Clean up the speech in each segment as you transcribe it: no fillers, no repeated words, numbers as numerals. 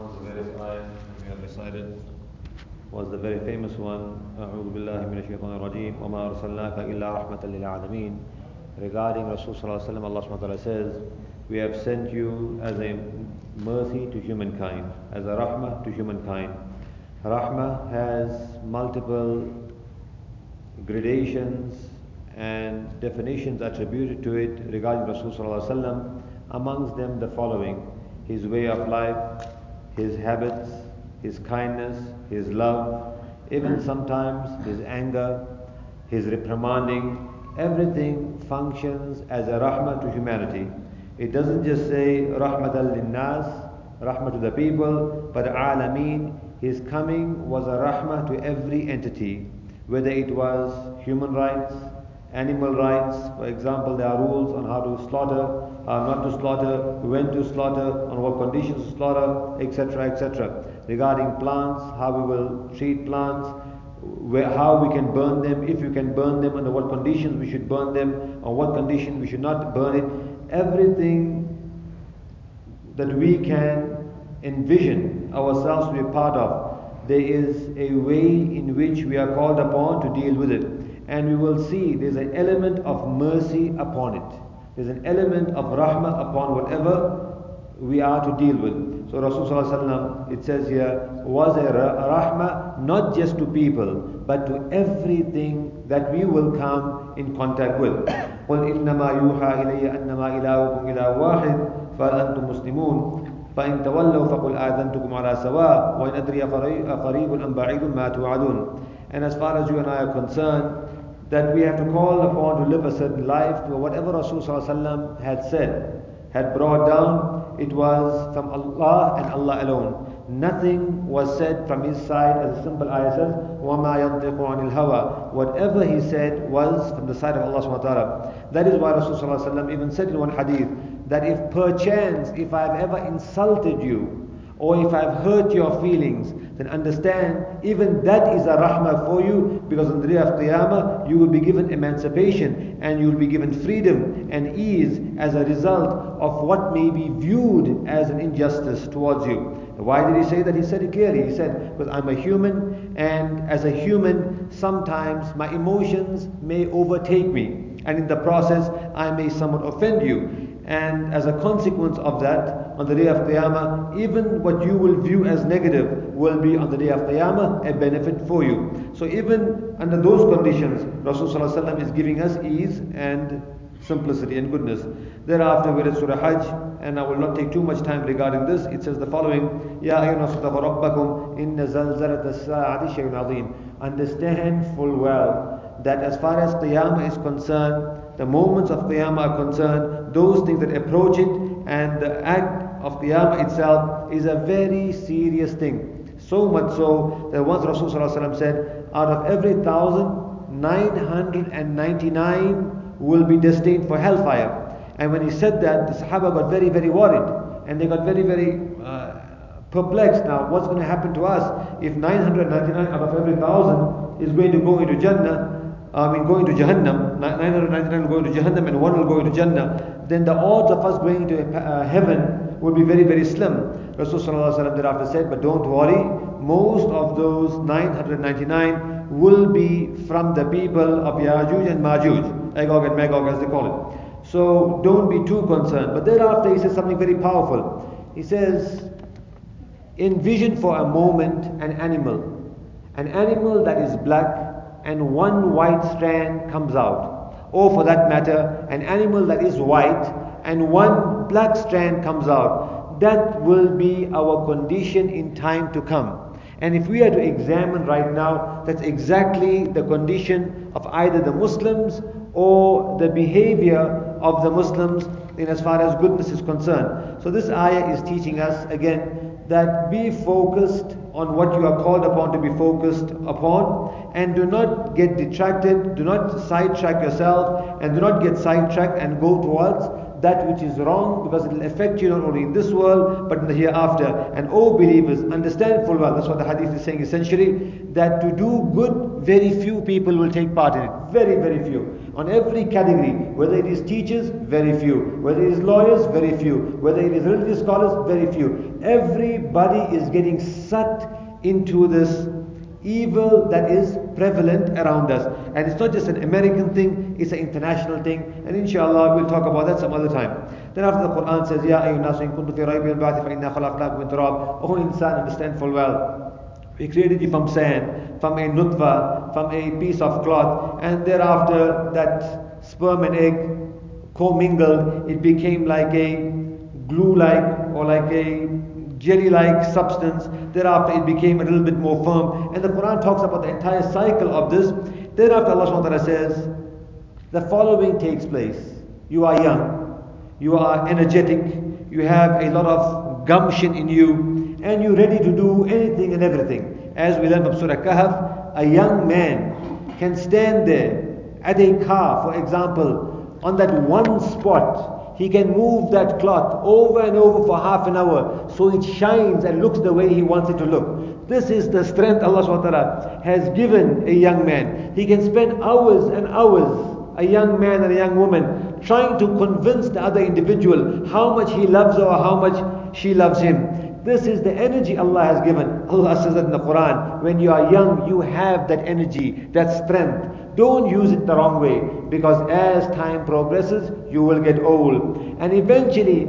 Amongst the various ayahs that we have recited was the very famous one, أعوذ بالله من الشيطان الرجيم وما أرسلناك إلا رحمة للعالمين. Regarding Rasul sallallahu alaihi wasallam, Allah subhanahu wa ta'ala says, we have sent you as a mercy to humankind, as a rahmah to humankind. Rahmah has multiple gradations and definitions attributed to it regarding Rasul sallallahu alaihi wasallam. Amongst them the following: his way of life, his habits, his kindness, his love, even sometimes his anger, his reprimanding. Everything functions as a rahmah to humanity. It doesn't just say rahmatan linnas, rahmah to the people, but alameen. His coming was a rahmah to every entity, whether it was human rights, animal rights. For example, there are rules on how to slaughter, how not to slaughter, when to slaughter, on what conditions to slaughter, etc., etc. Regarding plants, how we will treat plants, how we can burn them, if we can burn them, under what conditions we should burn them, on what conditions we should not burn it. Everything that we can envision ourselves to be a part of, there is a way in which we are called upon to deal with it. And we will see there's an element of mercy upon it. There's an element of rahmah upon whatever we are to deal with. So Rasulullah, it says here, was a rahmah not just to people, but to everything that we will come in contact with. قُلْ إِنَّمَا يُوحَى إِلَيَّ أَنَّمَا إِلَهُكُمْ إِلَهٌ وَاحِدٌ فَهَلْ أَنْتُمْ مُسْلِمُونَ فَإِنْ تَوَلَّوْا فَقُلْ آذَنْتُكُمْ عَلَى سَوَاءٍ وَإِنْ أَدْرِيَ قَرِيبٌ أَمْ بَعِيدٌ مَا تُوعَدُونَ. And as far as you and I are concerned, that we have to call upon to live a certain life, to whatever Rasulullah had said, had brought down, it was from Allah and Allah alone. Nothing was said from his side, as a simple ayah says, وَمَا يَنْطِقُ عَنِ الْهَوَىٰ. Whatever he said was from the side of Allah subhanahu wa ta'ala. That is why Rasulullah even said in one hadith, that if perchance, if I have ever insulted you, or if I have hurt your feelings, then understand, even that is a rahmah for you, because on the day of Qiyamah, you will be given emancipation, and you will be given freedom and ease as a result of what may be viewed as an injustice towards you. Why did he say that? He said it clearly. He said, because I'm a human, and as a human, sometimes my emotions may overtake me, and in the process, I may somewhat offend you. And as a consequence of that, on the day of Qiyamah, even what you will view as negative will be on the day of Qiyamah a benefit for you. So even under those conditions, Rasulullah is giving us ease and simplicity and goodness. Thereafter we read Surah Hajj, and I will not take too much time regarding this. It says the following: Ya ayyuhan nasu taqu rabbakum inna zalzalata as-sa'ati shay'un 'azim. Understand full well that as far as Qiyamah is concerned, the moments of Qiyamah are concerned, those things that approach it, and the act of Qiyamah itself is a very serious thing. So much so that once Rasulullah said, out of every 1,999 will be destined for hellfire. And when he said that, the Sahaba got very, very worried, and they got very, very perplexed. Now, what's going to happen to us if 999 out of every 1,000 is going to go into Jannah? Going to Jahannam, 999 will go into Jahannam and one will go into Jannah, then the odds of us going into heaven will be very, very slim. Rasulullah thereafter said, but don't worry, most of those 999 will be from the people of Ya'juj and Ma'juj, Agog and Magog as they call it. So don't be too concerned. But thereafter he says something very powerful. He says, envision for a moment an animal that is black, and one white strand comes out. Or for that matter, an animal that is white and one black strand comes out. That will be our condition in time to come. And if we are to examine right now, that's exactly the condition of either the Muslims or the behavior of the Muslims in as far as goodness is concerned. So this ayah is teaching us again that be focused on what you are called upon to be focused upon, and do not get detracted, do not sidetrack yourself, and do not get sidetracked and go towards that which is wrong, because it will affect you not only in this world but in the hereafter. And O believers, understand full well, that's what the hadith is saying essentially, that to do good, very few people will take part in it. Very, very few. On every category, whether it is teachers, very few. Whether it is lawyers, very few. Whether it is religious scholars, very few. Everybody is getting sucked into this evil that is prevalent around us. And it's not just an American thing, it's an international thing. And inshallah, we'll talk about that some other time. Then after the Quran says, Ya ayyuhan nasu in kuntum fi raybin ba'thi fa inna khalaqnakum min turab. Oh insan, understand full well. We created you from sand, from a nutfa, from a piece of cloth, and thereafter that sperm and egg commingled, it became like a glue-like or like a jelly-like substance. Thereafter it became a little bit more firm. And the Quran talks about the entire cycle of this. Thereafter Allah subhanahu wa ta'ala says, the following takes place. You are young, you are energetic, you have a lot of gumption in you, and you're ready to do anything and everything. As we learn from Surah Kahf, a young man can stand there at a car, for example, on that one spot. He can move that cloth over and over for half an hour so it shines and looks the way he wants it to look. This is the strength Allah subhanahu wa ta'ala has given a young man. He can spend hours and hours, a young man and a young woman, trying to convince the other individual how much he loves her or how much she loves him. This is the energy Allah has given. Allah says that in the Quran, when you are young, you have that energy, that strength. Don't use it the wrong way, because as time progresses, you will get old. And eventually,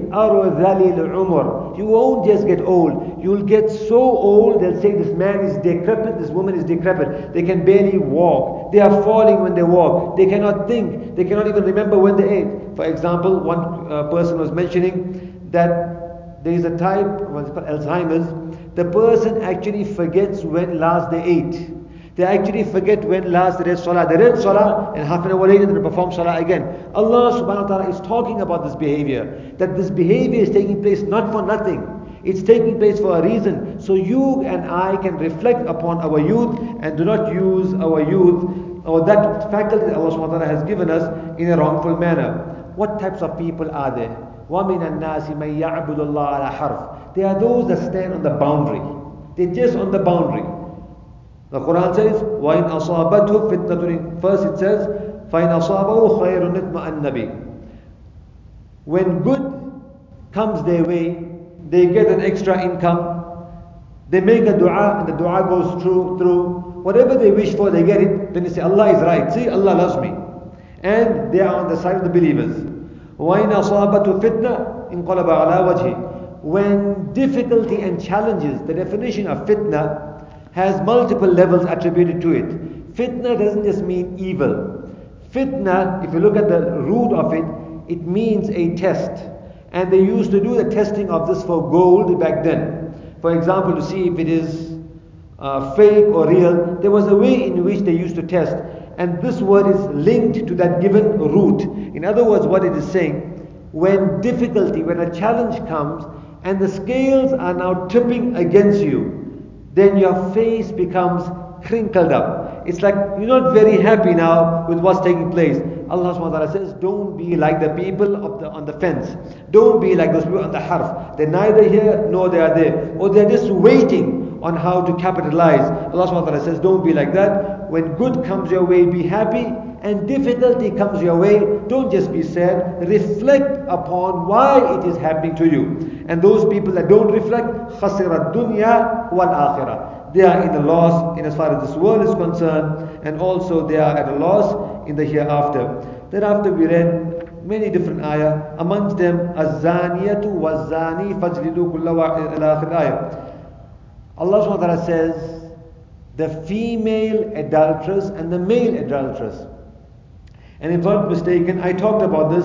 you won't just get old, you will get so old, they'll say this man is decrepit, this woman is decrepit. They can barely walk. They are falling when they walk. They cannot think. They cannot even remember when they ate. For example, one person was mentioning that there is a type, what's called Alzheimer's. The person actually forgets when last they ate. They actually forget when last they read salah. They read salah and half an hour later they perform salah again. Allah subhanahu wa ta'ala is talking about this behavior. That this behavior is taking place not for nothing. It's taking place for a reason. So you and I can reflect upon our youth and do not use our youth or that faculty that Allah subhanahu wa ta'ala has given us in a wrongful manner. What types of people are there? وَمِنَ النَّاسِ مَنْ يَعْبُدُ اللَّهَ عَلَى حَرْفٍ. They are those that stand on the boundary. They're just on the boundary. The Quran says, وَإِنْ أَصَابَتْهُ فِتْنَةٌ. First it says, فَإِنْ أَصَابَهُ خَيْرٌ اطْمَأَنَّ بِهِ. When good comes their way, they get an extra income, they make a dua and the dua goes through. Whatever they wish for, they get it. Then they say, Allah is right. See, Allah loves me. And they are on the side of the believers. وَإِنْ أَصَابَتْهُ فِتْنَةٌ انْقَلَبَ عَلَى وَجْهِ. When difficulty and challenges, the definition of fitna has multiple levels attributed to it. Fitna doesn't just mean evil. Fitna, if you look at the root of it, it means a test. And they used to do the testing of this for gold back then. For example, to see if it is fake or real, there was a way in which they used to test. And this word is linked to that given root. In other words, what it is saying, when difficulty, when a challenge comes, and the scales are now tipping against you, then your face becomes crinkled up. It's like you're not very happy now with what's taking place. Allah subhanahu wa ta'ala says, don't be like the people on the fence. Don't be like those people on the harf. They're neither here nor they are there. Or they're just waiting on how to capitalize. Allah subhanahu wa ta'ala says, don't be like that. When good comes your way, be happy. And difficulty comes your way, don't just be sad. Reflect upon why it is happening to you. And those people that don't reflect, خَسِرَ الدُّنْيَا وَالْآخِرَةِ. They are in a loss in as far as this world is concerned, and also they are at a loss in the hereafter. Thereafter we read many different ayah, amongst them الزَّانِيَةُ وَالزَّانِي فَاجْلِدُوا كُلَّ وَاحِدٍ إِلَى آخِرِ ayah. Allah subhanahu wa ta'ala says, the female adulteress and the male adulteress. And if I'm not mistaken, I talked about this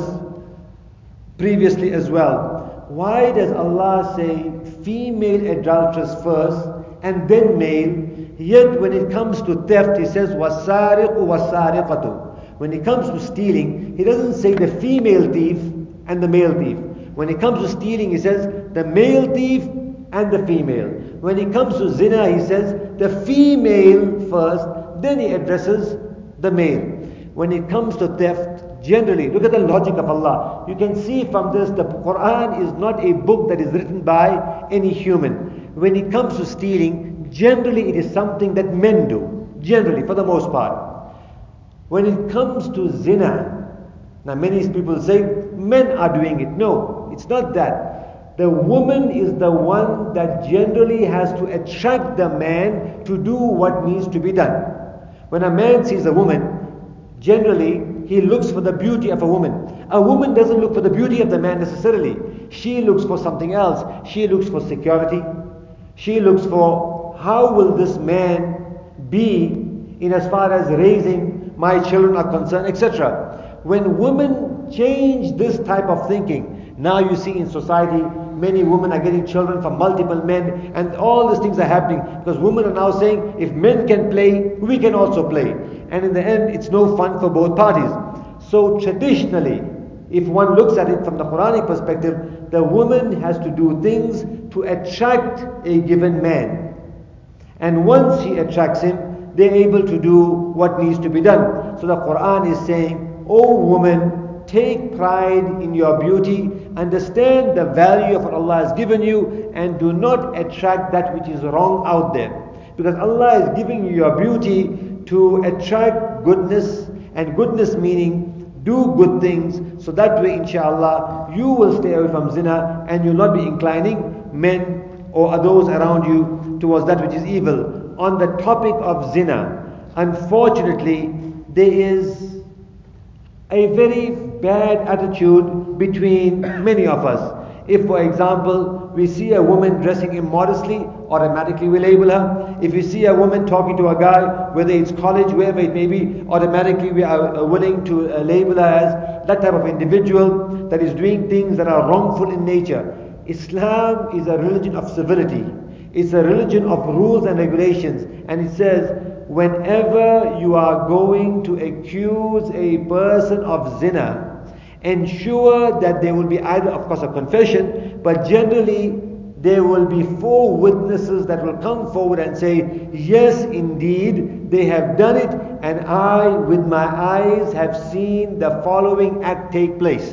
previously as well. Why does Allah say female adulteress first and then male? Yet when it comes to theft, He says وَالسَّارِقُ وَالسَّارِقَةُ. When it comes to stealing, He doesn't say the female thief and the male thief. When it comes to stealing, He says the male thief and the female. When it comes to zina, He says the female first, then He addresses the male. When it comes to theft, generally, look at the logic of Allah. You can see from this, the Quran is not a book that is written by any human. When it comes to stealing, generally it is something that men do. Generally, for the most part. When it comes to zina, now many people say men are doing it. No, it's not that. The woman is the one that generally has to attract the man to do what needs to be done. When a man sees a woman, generally he looks for the beauty of a woman. A woman doesn't look for the beauty of the man necessarily. She looks for something else. She looks for security. She looks for how will this man be in as far as raising my children are concerned, etc. When women change this type of thinking, now you see in society many women are getting children from multiple men, and all these things are happening because women are now saying if men can play, we can also play, and in the end it's no fun for both parties. So traditionally, if one looks at it from the Quranic perspective, the woman has to do things to attract a given man, and once she attracts him, they're able to do what needs to be done. So the Quran is saying, "O woman, take pride in your beauty, understand the value of what Allah has given you, and do not attract that which is wrong out there." Because Allah is giving you your beauty to attract goodness, and goodness meaning do good things, so that way inshallah you will stay away from zina and you'll not be inclining men or those around you towards that which is evil. On the topic of zina, unfortunately there is a very bad attitude between many of us. If for example we see a woman dressing immodestly, automatically we label her. If we see a woman talking to a guy, whether it's college, wherever it may be, automatically we are willing to label her as that type of individual that is doing things that are wrongful in nature. Islam is a religion of civility. It's a religion of rules and regulations, and it says whenever you are going to accuse a person of zina, ensure that there will be either, of course, a confession, but generally there will be 4 witnesses that will come forward and say, yes, indeed, they have done it, and I, with my eyes, have seen the following act take place.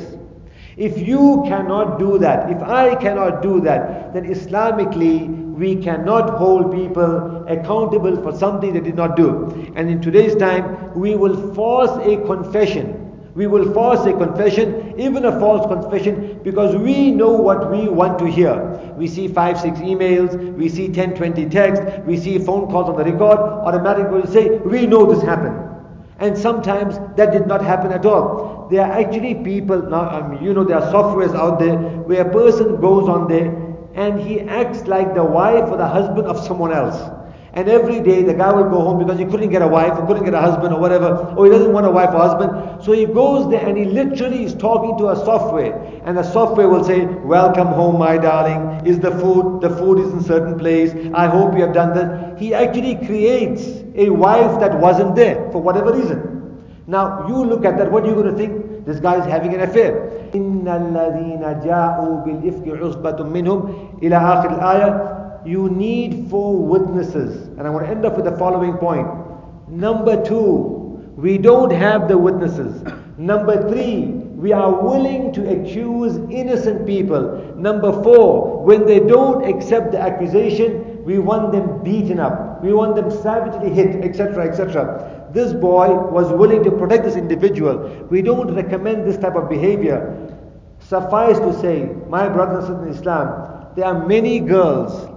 If you cannot do that, if I cannot do that, then Islamically, we cannot hold people accountable for something they did not do. And in today's time, we will force a confession. We will force a confession, even a false confession, because we know what we want to hear. We see 5, 6 emails, we see 10, 20 texts, we see phone calls on the record, automatically we'll say, we know this happened. And sometimes that did not happen at all. There are actually people, now there are softwares out there where a person goes on there and he acts like the wife or the husband of someone else. And every day the guy will go home because he couldn't get a wife or couldn't get a husband or whatever, or he doesn't want a wife or husband. So he goes there and he literally is talking to a software. And the software will say, welcome home my darling, is the food is in certain place, I hope you have done that. He actually creates a wife that wasn't there for whatever reason. Now you look at that, what are you going to think? This guy is having an affair. إِنَّ الَّذِينَ جَاءُوا بِالْإِفْكِ عُصْبَةٌ مِّنْهُمْ إِلَى آخِرِ الْآيَةِ. You need 4 witnesses. And I want to end up with the following point. Number 2, we don't have the witnesses. Number 3, we are willing to accuse innocent people. Number 4, when they don't accept the accusation, we want them beaten up. We want them savagely hit, etc., etc. This boy was willing to protect this individual. We don't recommend this type of behavior. Suffice to say, my brothers and sisters in Islam, there are many girls,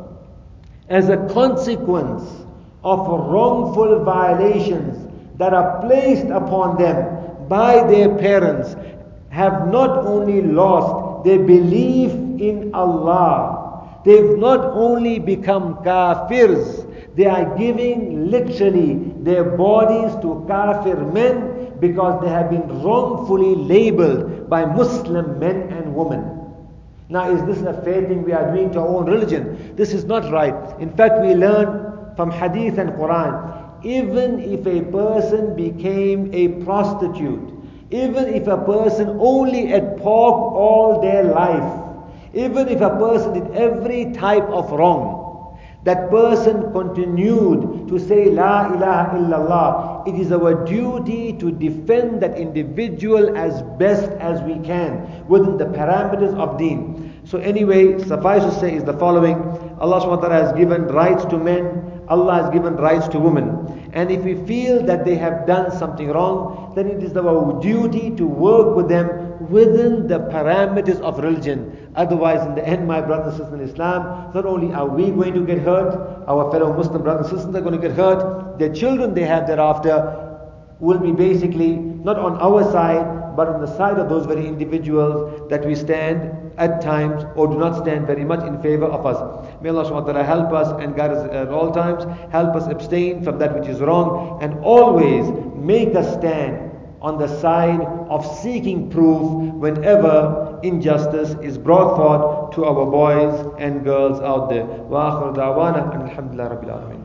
as a consequence of wrongful violations that are placed upon them by their parents, have not only lost their belief in Allah, they've not only become kafirs, they are giving literally their bodies to kafir men because they have been wrongfully labeled by Muslim men and women. Now, is this a fair thing we are doing to our own religion? This is not right. In fact, we learn from Hadith and Quran, even if a person became a prostitute, even if a person only ate pork all their life, even if a person did every type of wrong, that person continued to say La ilaha illallah, it is our duty to defend that individual as best as we can within the parameters of deen. So anyway, suffice to say is the following. Allah subhanahu wa ta'ala has given rights to men, Allah has given rights to women. And if we feel that they have done something wrong, then it is our duty to work with them within the parameters of religion. Otherwise, in the end, my brothers and sisters in Islam, not only are we going to get hurt, our fellow Muslim brothers and sisters are going to get hurt, their children they have thereafter will be basically not on our side, but on the side of those very individuals that we stand at times or do not stand very much in favor of us. May Allah subhanahu wa ta'ala help us and guide us at all times, help us abstain from that which is wrong, and always make us stand on the side of seeking proof whenever injustice is brought forth to our boys and girls out there. Wa akhiru da'wana alhamdulillah rabbil alameen.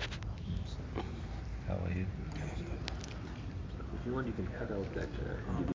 How are you? If you want, you can cut out that.